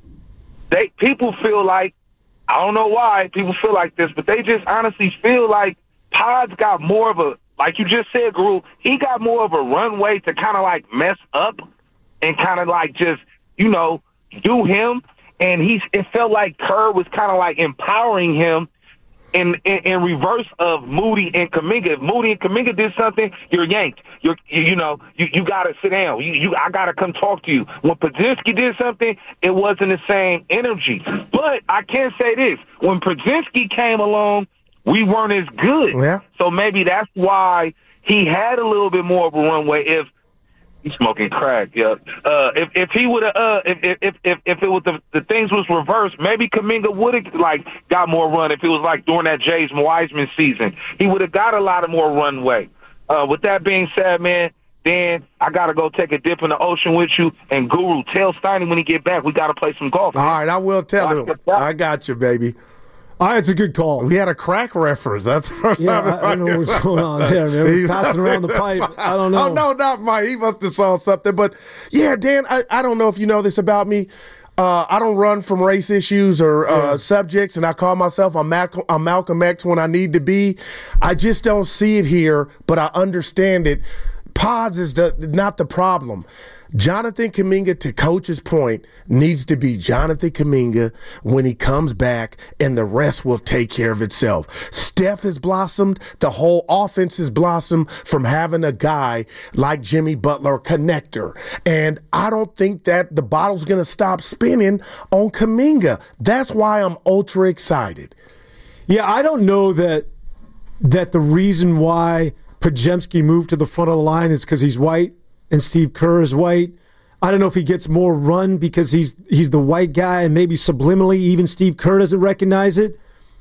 They People feel like, I don't know why people feel like this, but they just honestly feel like Pods got more of a, like you just said, Guru, he got more of a runway to kind of like mess up and kind of like just, you know, do him. And he's, it felt like Kerr was kind of like empowering him in, in in reverse of Moody and Kuminga. If Moody and Kuminga did something, you're yanked. You're you, you know you, you got to sit down. You, you I got to come talk to you. When Podziemski did something, it wasn't the same energy. But I can say this: when Podziemski came along, we weren't as good. Yeah. So maybe that's why he had a little bit more of a runway. If he's smoking crack, yeah. Uh, if if he would have, uh, if if if if it was the, the things was reversed, maybe Kuminga would have like got more run. If it was like during that James Wiseman season, he would have got a lot of more runway. Uh, with that being said, man, Dan, I gotta go take a dip in the ocean with you. And Guru, tell Steiny when he get back, we gotta play some golf. All right, I will tell him. I got you, baby. All right, it's a good call. We had a crack reference. That's the first Yeah, time. I, I don't know what's going on there, man. We're He passing must around the have- pipe. I don't know. Oh, no, not Mike. He must have saw something. But, yeah, Dan, I, I don't know if you know this about me. Uh, I don't run from race issues or uh, Yeah. subjects, and I call myself a Malcolm, a Malcolm X when I need to be. I just don't see it here, but I understand it. Pods is the, not the problem. Jonathan Kuminga, to Coach's point, needs to be Jonathan Kuminga when he comes back, and the rest will take care of itself. Steph has blossomed. The whole offense has blossomed from having a guy like Jimmy Butler, connector. And I don't think that the bottle's going to stop spinning on Kuminga. That's why I'm ultra excited. Yeah, I don't know that that the reason why Podziemski moved to the front of the line is because he's white and Steve Kerr is white. I don't know if he gets more run because he's he's the white guy and maybe subliminally even Steve Kerr doesn't recognize it.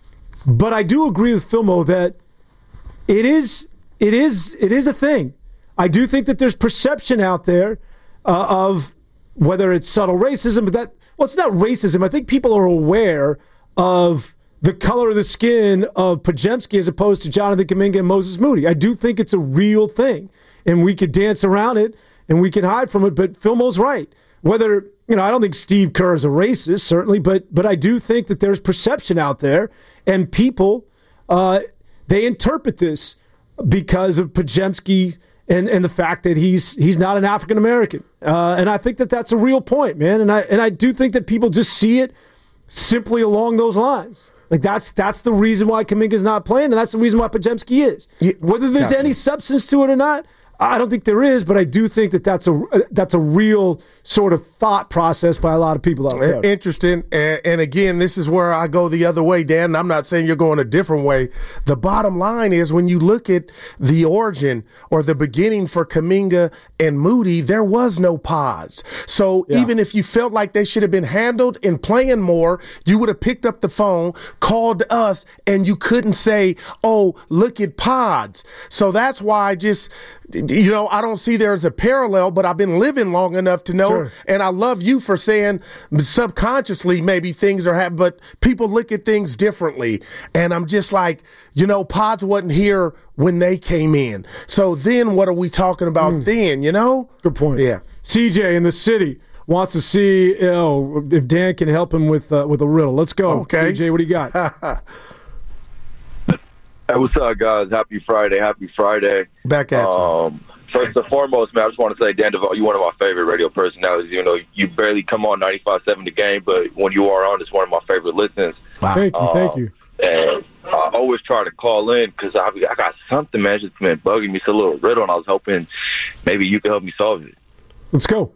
But I do agree with Philmo that it is it is it is a thing. I do think that there's perception out there uh, of whether it's subtle racism, but that well, it's not racism. I think people are aware of the color of the skin of Podziemski as opposed to Jonathan Kuminga and Moses Moody. I do think it's a real thing, and we could dance around it and we can hide from it. But Philmo's right. Whether you know, I don't think Steve Kerr is a racist, certainly, but but I do think that there's perception out there, and people uh, they interpret this because of Podziemski and and the fact that he's he's not an African American, uh, and I think that that's a real point, man. And I and I do think that people just see it simply along those lines. Like that's that's the reason why Kuminga's not playing, and that's the reason why Podziemski is. Yeah, Whether there's gotcha. any substance to it or not, I don't think there is, but I do think that that's a that's a real sort of thought process by a lot of people out there. Interesting, and, and again, this is where I go the other way, Dan. And I'm not saying you're going a different way. The bottom line is when you look at the origin or the beginning for Kuminga and Moody, there was no pods. So yeah. even if you felt like they should have been handled and playing more, you would have picked up the phone, called us, and you couldn't say, "Oh, look at pods." So that's why I just. You know, I don't see there as a parallel, but I've been living long enough to know, sure. and I love you for saying subconsciously maybe things are happening, but people look at things differently. And I'm just like, you know, Pods wasn't here when they came in. So then what are we talking about mm. then, you know? Good point. Yeah. C J in the city wants to see you know, if Dan can help him with, uh, with a riddle. Let's go. Okay. C J, what do you got? Hey, what's up, guys? Happy Friday. Happy Friday. Back at um, you. First and foremost, man, I just want to say, Dan Devon, you're one of my favorite radio personalities. You know, you barely come on ninety-five point seven The Game, but when you are on, it's one of my favorite listens. Wow. Thank you, um, thank you. And I always try to call in because I, I got something, man, just been bugging me. It's a little riddle, and I was hoping maybe you could help me solve it. Let's go.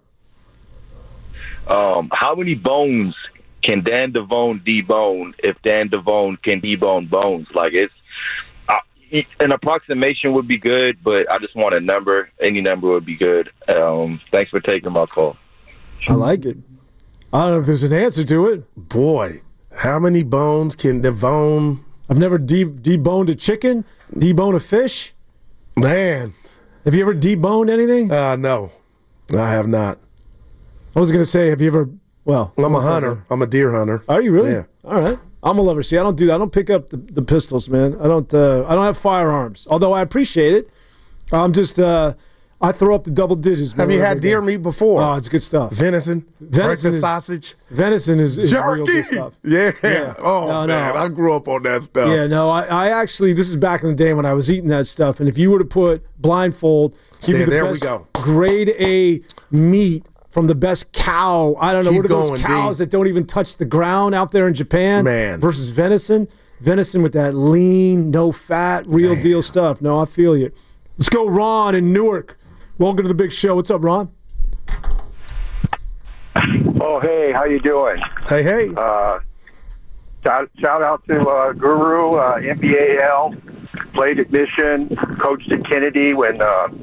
Um, how many bones can Dan Devon debone if Dan Devon can debone bones? Like, it's an approximation would be good, but I just want a number. Any number would be good. Um, thanks for taking my call. I like it. I don't know if there's an answer to it. Boy, how many bones can Devon? I've never de- deboned a chicken, deboned a fish. Man. Have you ever deboned anything? Uh, no, I have not. I was going to say, have you ever, well. I'm a hunter. I'm a deer hunter. Are you really? Yeah. All right. I'm a lover. See, I don't do that. I don't pick up the, the pistols, man. I don't. Uh, I don't have firearms. Although I appreciate it. I'm just. Uh, I throw up the double digits. Have you had deer meat before? Oh, it's good stuff. Venison, venison breakfast sausage. Venison is, is jerky. Real good stuff. Yeah. yeah. Oh no, man, no. I grew up on that stuff. Yeah. No, I, I actually. This is back in the day when I was eating that stuff. And if you were to put blindfold, give me the there best we go. grade A meat. From the best cow, I don't know, Keep what are those going, cows D. that don't even touch the ground out there in Japan? Man. Versus venison. Venison with that lean, no fat, real Man. deal stuff. No, I feel you. Let's go, Ron in Newark. Welcome to the big show. What's up, Ron? Oh, hey, how you doing? Hey, hey. Uh, shout, shout out to uh, Guru, uh, N B A L, played at Mission, coached at Kennedy when uh,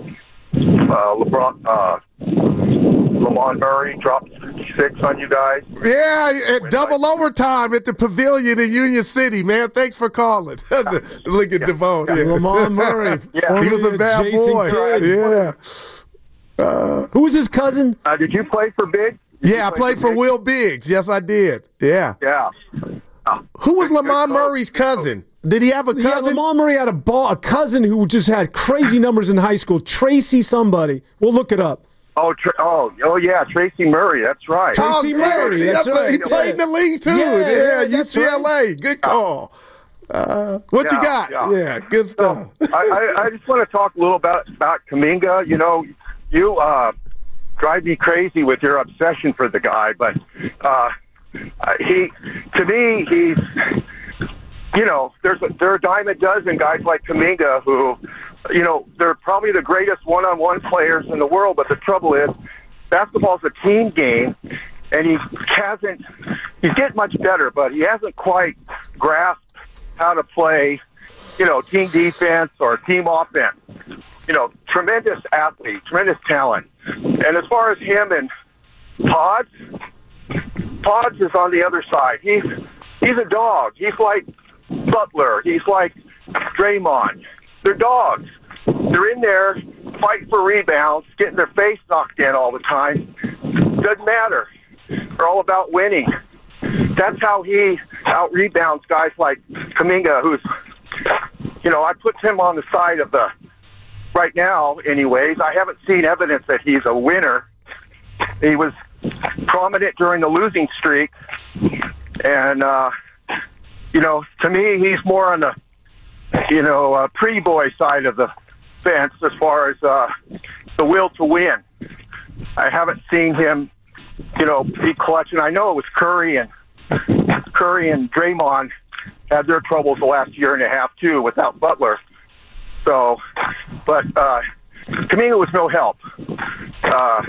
uh, LeBron... Uh, Lamont Murray dropped six on you guys. Yeah, at double like, overtime at the Pavilion in Union City, man. Thanks for calling. Look at yeah, Devon. Yeah. Yeah. Lamont Murray. yeah. He was a bad Jason boy. Kidd. Yeah. Uh, Who was his cousin? Uh, did you play for Biggs? Did yeah, I played for, for Will Biggs. Yes, I did. Yeah. Yeah. Uh, Who was Lamont Murray's cousin? Did he have a cousin? Yeah, Lamont Murray had a, ball, a cousin who just had crazy numbers in high school. Tracy somebody. We'll look it up. Oh, tra- oh, oh, yeah, Tracy Murray. That's right. Tracy oh, Murray. That's yeah, right. He played in the league too. Yeah, Yeah, yeah, U C L A. right. Good call. Uh, what yeah, you got? Yeah, yeah good stuff. So, I, I, I just want to talk a little about about Kuminga. You know, you uh, drive me crazy with your obsession for the guy, but uh, he, to me, he's. You know, there's a, there are a dime a dozen guys like Kuminga who, you know, they're probably the greatest one-on-one players in the world. But the trouble is, basketball's a team game, and he hasn't. He's getting much better, but he hasn't quite grasped how to play, you know, team defense or team offense. You know, tremendous athlete, tremendous talent. And as far as him and Pods, Pods is on the other side. He's he's a dog. He's like Butler. He's like Draymond. They're dogs. They're in there fighting for rebounds, getting their face knocked in all the time. Doesn't matter. They're all about winning. That's how he out-rebounds guys like Kuminga, who's, you know, I put him on the side of the, right now anyways, I haven't seen evidence that he's a winner. He was prominent during the losing streak. And, uh, you know, to me, he's more on the, you know, uh, pretty boy side of the fence as far as uh, the will to win. I haven't seen him, you know, be clutch. And I know it was Curry and Curry and Draymond had their troubles the last year and a half too without Butler. So, but uh, Kuminga was no help. Uh,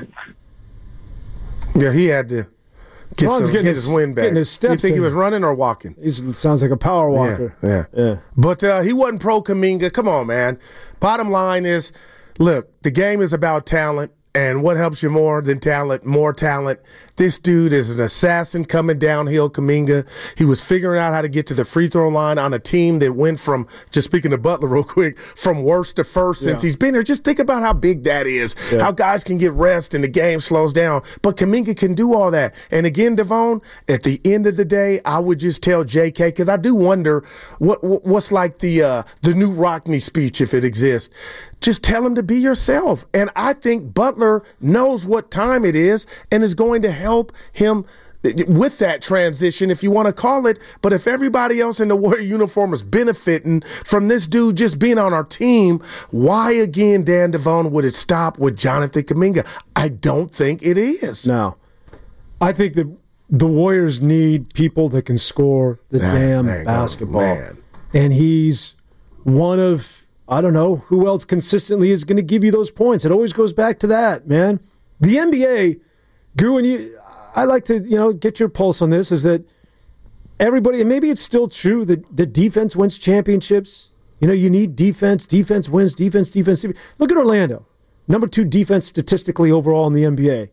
yeah, he had to get, Ron's some, getting get his, his wind back. getting his steps You think in. he was running or walking? He sounds like a power walker. Yeah, yeah. yeah. But uh, he wasn't pro Kuminga. Come on, man. Bottom line is, look, the game is about talent. And what helps you more than talent? More talent. This dude is an assassin coming downhill, Kuminga. He was figuring out how to get to the free throw line on a team that went from, just speaking to Butler real quick, from worst to first since Yeah. he's been here. Just think about how big that is, Yeah. how guys can get rest and the game slows down. But Kuminga can do all that. And again, Devon, at the end of the day, I would just tell J K, because I do wonder what what's like the uh, the new Rockney speech, if it exists. Just tell him to be yourself. And I think Butler knows what time it is and is going to help him with that transition, if you want to call it. But if everybody else in the Warrior uniform is benefiting from this dude just being on our team, why again, Dan Devon, would it stop with Jonathan Kuminga? I don't think it is. No. I think that the Warriors need people that can score the Nah, damn man, basketball. man. And he's one of, I don't know, who else consistently is going to give you those points. It always goes back to that, man. The N B A, Goo, and you, I like to, you know, get your pulse on this, is that everybody, and maybe it's still true that the defense wins championships. You know, you need defense. Defense wins. Defense, defense, defense. Look at Orlando. Number two defense statistically overall in the N B A.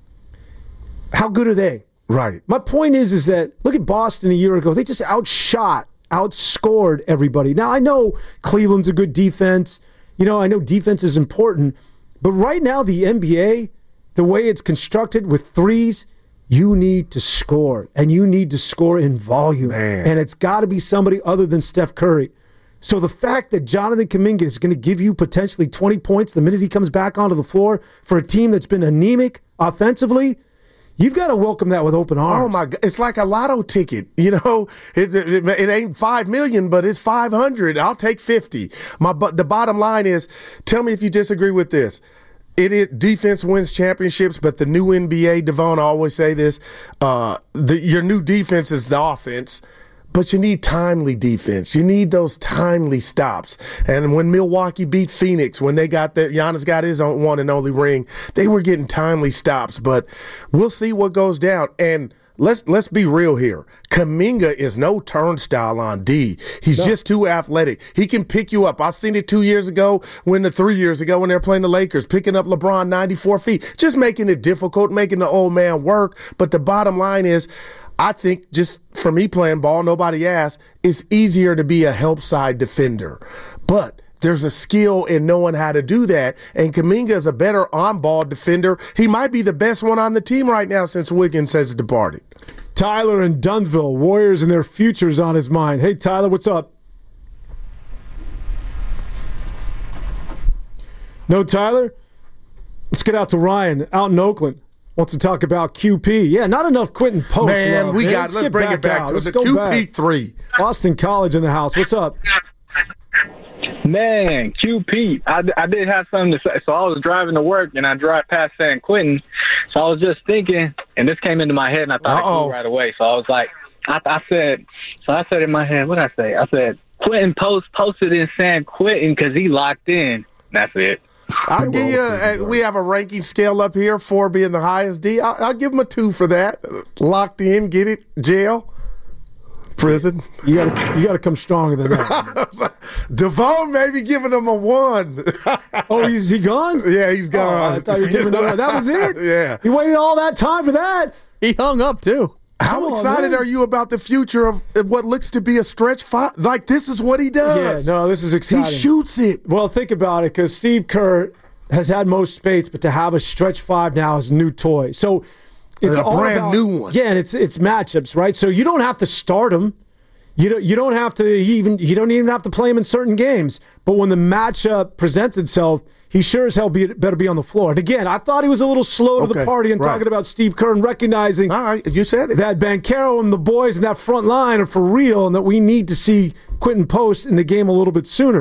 How good are they? Right. My point is, is that look at Boston a year ago. They just outshot, outscored everybody. Now, I know Cleveland's a good defense. You know, I know defense is important. But right now, the N B A, the way it's constructed with threes, you need to score. And you need to score in volume. Man. And it's got to be somebody other than Steph Curry. So the fact that Jonathan Kuminga is going to give you potentially twenty points the minute he comes back onto the floor for a team that's been anemic offensively, you've got to welcome that with open arms. Oh, my God. It's like a lotto ticket. You know, it, it, it ain't five million dollars, but it's five hundred. I'll take fifty. My, but the bottom line is, tell me if you disagree with this. It is defense wins championships, but the new N B A, Devon, I always say this, uh, the, your new defense is the offense. But you need timely defense. You need those timely stops. And when Milwaukee beat Phoenix, when they got that, Giannis got his own one and only ring, they were getting timely stops. But we'll see what goes down. And let's let's be real here. Kuminga is no turnstile on D. He's no. just too athletic. He can pick you up. I seen it two years ago, when the three years ago when they were playing the Lakers, picking up LeBron ninety-four feet, just making it difficult, making the old man work. But the bottom line is, I think just for me playing ball, nobody asked, it's easier to be a help side defender. But there's a skill in knowing how to do that, and Kuminga is a better on-ball defender. He might be the best one on the team right now since Wiggins has departed. Tyler in Dunsville, Warriors and their futures on his mind. Hey, Tyler, what's up? No, Tyler? Let's get out to Ryan out in Oakland. Wants to talk about Q P. Yeah, not enough Quentin Post. Man, love, we man. got, let's, let's get bring back it back out. to let's the go Q P back. three. Boston College in the house. What's up? Man, Q P. I, I did have something to say. So I was driving to work, and I drive past San Quentin. So I was just thinking, and this came into my head, and I thought Uh-oh. it flew right away. So I was like, I, I said, so I said in my head, what did I say? I said, Quentin Post posted in San Quentin because he locked in. That's it. I'll give you a, we have a ranking scale up here, four being the highest. D, I'll, I'll give him a two for that. Locked in, get it, jail, prison. You got you got to come stronger than that. Devon maybe giving him a one. Oh, is he gone? Yeah, he's gone. Oh, I thought you were giving him a, that was it? Yeah. He waited all that time for that. He hung up, too. How Come on, excited man. are you about the future of what looks to be a stretch five? Like, this is what he does. Yeah, no, this is exciting. He shoots it. Well, think about it, because Steve Kerr has had most spates, but to have a stretch five now is a new toy. So it's a all brand about, new one. Yeah, and it's it's matchups, right? So you don't have to start him. You don't you don't have to even you don't even have to play him in certain games. But when the matchup presents itself, he sure as hell be, better be on the floor. And again, I thought he was a little slow to Okay, the party and right. talking about Steve Kerr and recognizing All right, you said it. that Banchero and the boys in that front line are for real, and that we need to see Quentin Post in the game a little bit sooner.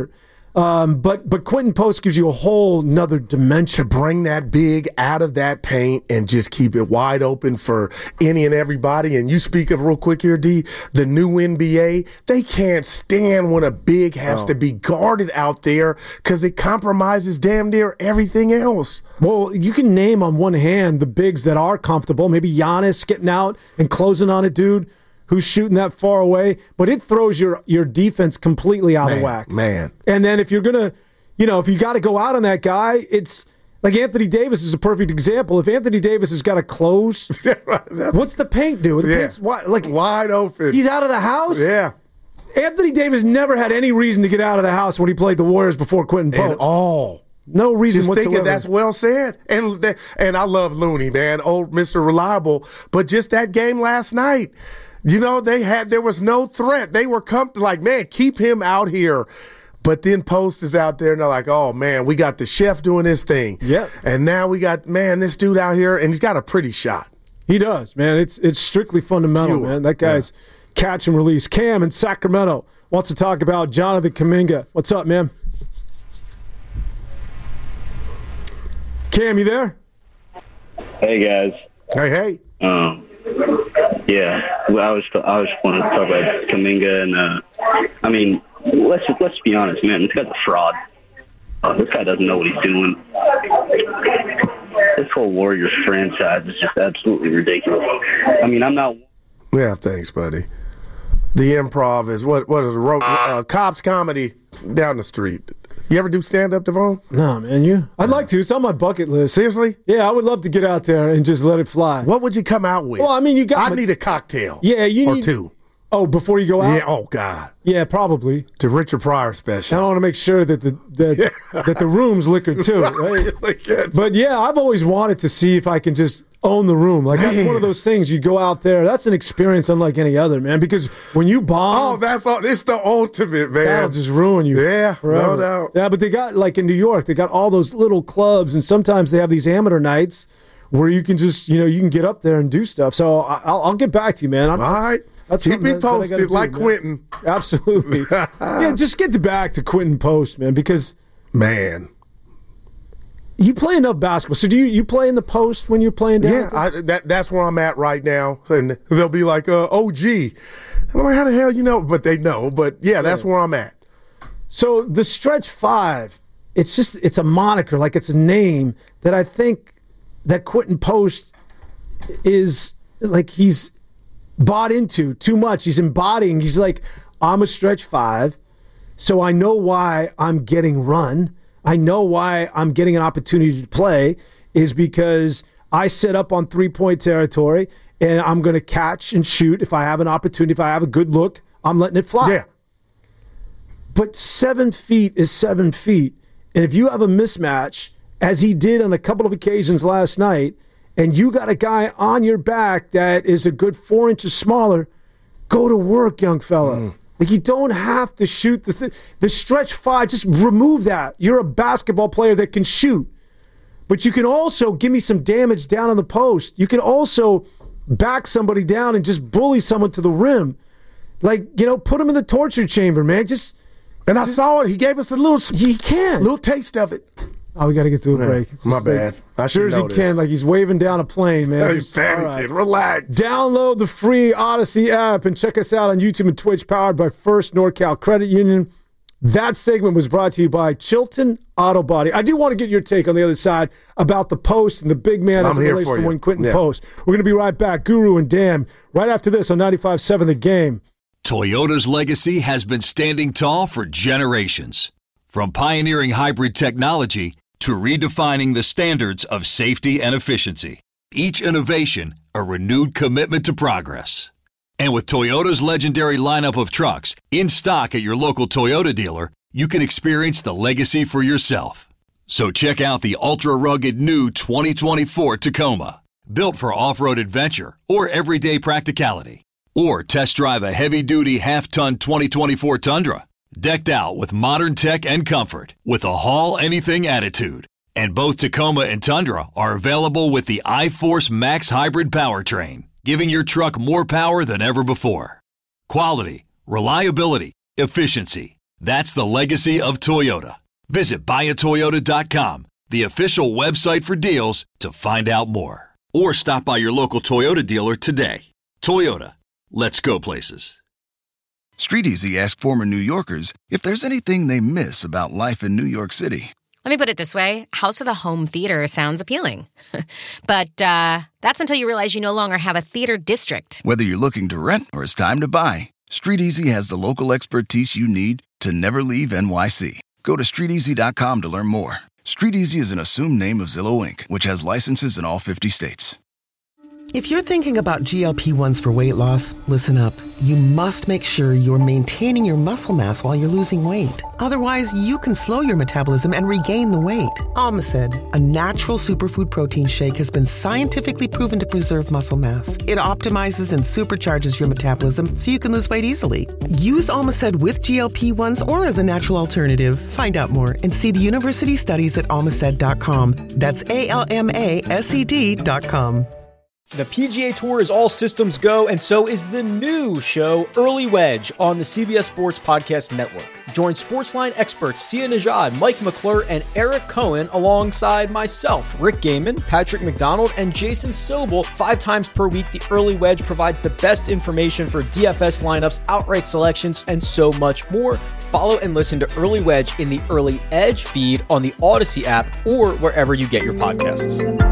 Um, but but Quentin Post gives you a whole nother dimension. To bring that big out of that paint and just keep it wide open for any and everybody. And you speak of real quick here, D, the new N B A, they can't stand when a big has Oh. to be guarded out there because it compromises damn near everything else. Well, you can name on one hand the bigs that are comfortable. Maybe Giannis getting out and closing on a dude who's shooting that far away, but it throws your your defense completely out Man, of whack. Man. And then if you're going to, you know, if you got to go out on that guy, it's like Anthony Davis is a perfect example. If Anthony Davis has got to close, what's the paint do? The Yeah. paint's wide, like, wide open. He's out of the house? Yeah. Anthony Davis never had any reason to get out of the house when he played the Warriors before Quentin Post. At all. No reason Just whatsoever. thinking that's well said. And that, and I love Looney, man, old Mister Reliable. But just that game last night, you know, they had there was no threat. They were com- like, man, keep him out here. But then Post is out there, and they're like, oh, man, we got the chef doing his thing. Yeah. And now we got, man, this dude out here, and he's got a pretty shot. He does, man. It's it's strictly fundamental, Pure. man. That guy's catch and release. Cam in Sacramento wants to talk about Jonathan Kuminga. What's up, man? Cam, you there? Hey guys. Hey, hey. Um, yeah, well, I was I was wanting to talk about Kuminga, and uh, I mean, let's let's be honest, man. This guy's a fraud. Uh, this guy doesn't know what he's doing. This whole Warriors franchise is just absolutely ridiculous. I mean, I'm not. Yeah, thanks, buddy. The Improv is what? What is it? Ro- uh, Cobb's Comedy down the street. You ever do stand up, Devon? No, man. You? I'd like to. It's on my bucket list. Seriously? Yeah, I would love to get out there and just let it fly. What would you come out with? Well, I mean, you got. I my- need a cocktail. Yeah, you or need two. Oh, before you go out? Yeah. Oh God. Yeah, probably. To Richard Pryor special. I want to make sure that the that, that the room's liquored too. Right? Like that. But yeah, I've always wanted to see if I can just own the room. Like that's Man. one of those things. You go out there. That's an experience unlike any other, man. Because when you bomb, Oh, that's all. It's the ultimate, man. that'll just ruin you. Yeah, forever. no doubt. Yeah, but they got like in New York, they got all those little clubs, and sometimes they have these amateur nights where you can just you know you can get up there and do stuff. So I- I'll, I'll get back to you, man. I'm, All right. That's Keep something me that- that I gotta posted do, like man. Quentin. Absolutely. Yeah, just get to back to Quentin Post, man, because Man. you play enough basketball. So do you you play in the post when you're playing down? Yeah, I, that that's where I'm at right now. And they'll be like, uh, O G. I'm like, how the hell you know? But they know. But yeah, that's where I'm at. So the stretch five, it's just it's a moniker, like it's a name that I think that Quentin Post is like he's bought into too much. He's embodying. He's like, I'm a stretch five, so I know why I'm getting run. I know why I'm getting an opportunity to play is because I set up on three-point territory and I'm going to catch and shoot if I have an opportunity. If I have a good look, I'm letting it fly. Yeah. But seven feet is seven feet. And if you have a mismatch, as he did on a couple of occasions last night, and you got a guy on your back that is a good four inches smaller, go to work, young fella. Mm. Like, you don't have to shoot the th- the stretch five. Just remove that. You're a basketball player that can shoot. But you can also give me some damage down on the post. You can also back somebody down and just bully someone to the rim. Like, you know, put him in the torture chamber, man. Just And I saw it. He gave us a little, he can. little taste of it. Oh, we got to get to a Yeah, break. It's my just like- bad. I should Sure as know you this. can, like he's waving down a plane, man. Hey, Just- panicking. all right. Relax. Download the free Odyssey app and check us out on YouTube and Twitch, powered by First NorCal Credit Union. That segment was brought to you by Chilton Auto Body. I do want to get your take on the other side about the post and the big man as I'm it here relates for to you. one Quentin Yeah. Post. We're going to be right back. Guru and Dan, right after this on ninety-five point seven The Game. Toyota's legacy has been standing tall for generations. From pioneering hybrid technology to redefining the standards of safety and efficiency, each innovation a renewed commitment to progress. And with Toyota's legendary lineup of trucks in stock at your local Toyota dealer, you can experience the legacy for yourself. So check out the ultra-rugged new twenty twenty-four Tacoma, built for off-road adventure or everyday practicality. Or test drive a heavy-duty half-ton twenty twenty-four Tundra, decked out with modern tech and comfort, with a haul-anything attitude. And both Tacoma and Tundra are available with the iForce Max Hybrid powertrain, giving your truck more power than ever before. Quality, reliability, efficiency. That's the legacy of Toyota. Visit buy a toyota dot com, the official website for deals, to find out more. Or stop by your local Toyota dealer today. Toyota, let's go places. StreetEasy asked former New Yorkers if there's anything they miss about life in New York City. Let me put it this way. House with a home theater sounds appealing. But uh, that's until you realize you no longer have a theater district. Whether you're looking to rent or it's time to buy, StreetEasy has the local expertise you need to never leave N Y C. Go to street easy dot com to learn more. StreetEasy is an assumed name of Zillow Incorporated, which has licenses in all fifty states. If you're thinking about G L P ones for weight loss, listen up. You must make sure you're maintaining your muscle mass while you're losing weight. Otherwise, you can slow your metabolism and regain the weight. Almacid, a natural superfood protein shake, has been scientifically proven to preserve muscle mass. It optimizes and supercharges your metabolism so you can lose weight easily. Use Almacid with G L P ones or as a natural alternative. Find out more and see the university studies at almacid dot com. That's A L M A S E D dot com. The P G A Tour is all systems go, and so is the new show, Early Wedge, on the C B S Sports Podcast Network. Join Sportsline experts Sia Nejad, Mike McClure, and Eric Cohen alongside myself, Rick Gaiman, Patrick McDonald, and Jason Sobel. Five times per week, the Early Wedge provides the best information for D F S lineups, outright selections, and so much more. Follow and listen to Early Wedge in the Early Edge feed on the Odyssey app or wherever you get your podcasts.